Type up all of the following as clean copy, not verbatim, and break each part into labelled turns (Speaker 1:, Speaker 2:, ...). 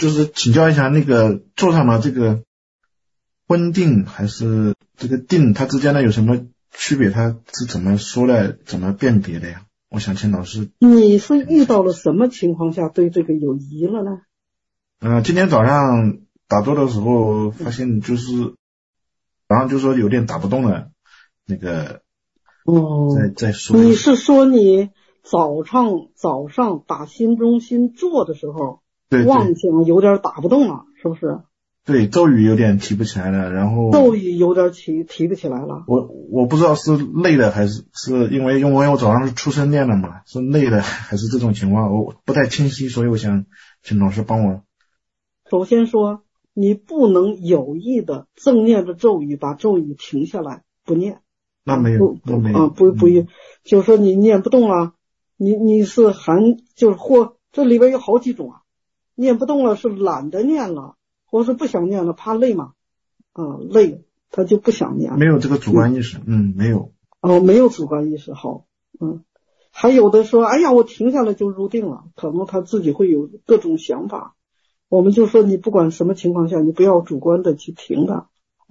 Speaker 1: 就是请教一下那个咒上的这个婚定还是这个定，它之间的有什么区别？它是怎么说的？怎么辨别的呀？我想请老师。
Speaker 2: 你是遇到了什么情况下对这个有疑了呢？
Speaker 1: 今天早上打坐的时候发现就是早上就说有点打不动了，那个再说
Speaker 2: 你是说你早上打心中心坐的时候，
Speaker 1: 对
Speaker 2: 妄想有点打不动了，是不是？
Speaker 1: 对，咒语有点提不起来了，然后
Speaker 2: 咒语有点提不起来了。
Speaker 1: 我不知道是累的还是因为我早上是出生念的嘛，是累的还是这种情况，我不太清晰，所以我想请老师帮我。
Speaker 2: 首先说，你不能有意的正念着咒语，把咒语停下来不念。
Speaker 1: 那没有，
Speaker 2: 不就是说你念不动了，你是就是或这里边有好几种啊，念不动了是懒得念了，或是不想念了，怕累嘛，累他就不想念了。
Speaker 1: 没有这个主观意识，没有。
Speaker 2: 没有主观意识，好，还有的说，哎呀，我停下来就入定了，可能他自己会有各种想法。我们就说你不管什么情况下，你不要主观的去停它。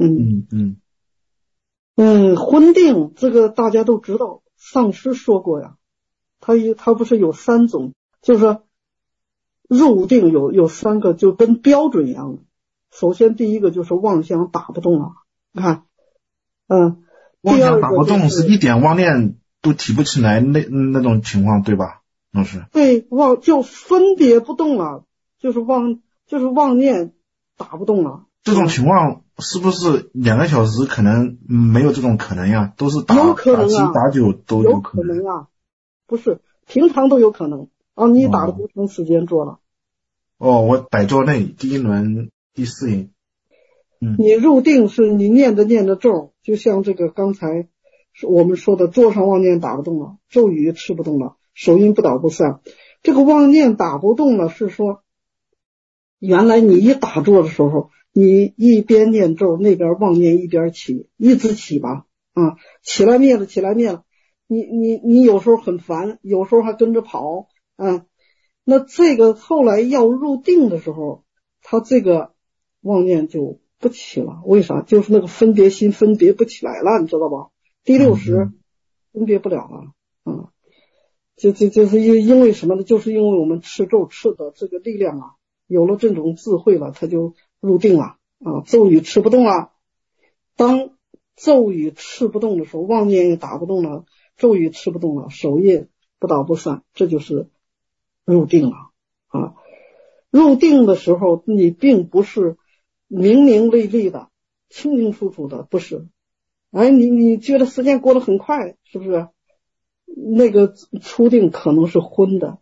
Speaker 2: 婚定这个大家都知道，上师说过呀，他不是有3种，就是入定有3个，就跟标准一样的。首先第一个就是妄想打不动了，你看，
Speaker 1: 妄想打不动是一点妄念都提不起来那种情况，对吧，老师？
Speaker 2: 对，就分别不动了，就是妄念打不动了。
Speaker 1: 这种情况是不是2个小时可能没有这种可能呀？都是打7打9都
Speaker 2: 有可能啊，不是平常都有可能你打了多长时间做了？
Speaker 1: 我摆坐内第1轮第4音。
Speaker 2: 你入定是你念着咒，就像这个刚才我们说的坐上妄念打不动了，咒语吃不动了，手音不倒不散。这个妄念打不动了是说，原来你一打坐的时候，你一边念咒，那边妄念一边起，一直起吧，起来灭了，起来灭了。你有时候很烦，有时候还跟着跑，那这个后来要入定的时候，他这个妄念就不起了。为啥？就是那个分别心分别不起来了，你知道吧？第60分别不了了，就是因为什么呢？就是因为我们持咒吃的这个力量有了这种智慧了，他就入定了咒语吃不动了。当咒语吃不动的时候，妄念也打不动了，咒语吃不动了，手业不倒不散，这就是入定了入定的时候，你并不是明明丽丽的、清清楚楚的，不是。你觉得时间过得很快，是不是？那个初定可能是昏的。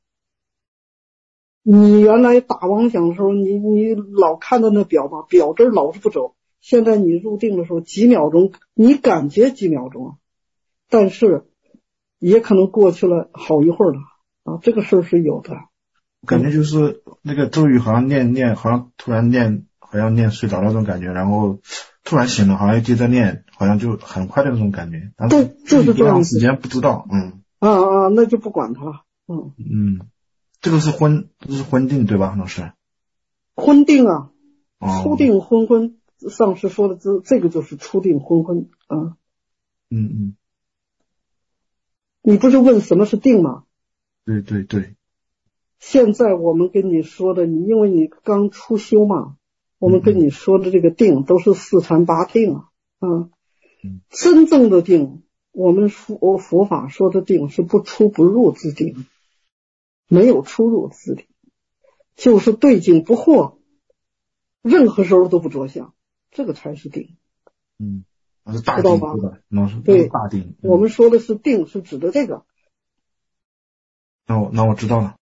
Speaker 2: 你原来打妄想的时候，你老看到那表吧，表针老是不走。现在你入定的时候，几秒钟，你感觉几秒钟但是也可能过去了好一会儿了这个事儿是有的。
Speaker 1: 感觉就是那个咒语好像念，好像突然念，好像念睡着了那种感觉，然后突然醒了，好像接着念，好像就很快的那种感觉。
Speaker 2: 对，就是这样。
Speaker 1: 时间不知道，
Speaker 2: 那就不管它了。
Speaker 1: 这个是婚定对吧，老师？
Speaker 2: 婚定初定昏，上师说的这个就是初定昏你不是问什么是定吗？
Speaker 1: 对。
Speaker 2: 现在我们跟你说的，因为你刚出修嘛，我们跟你说的这个定都是四禅八定真正的定，我们佛法说的定是不出不入之定，没有出入之定，就是对境不惑，任何时候都不着相，这个才是定。
Speaker 1: 那是大定，知道吧？对，大定。
Speaker 2: 我们说的是定，是指的这个。
Speaker 1: 那我知道了。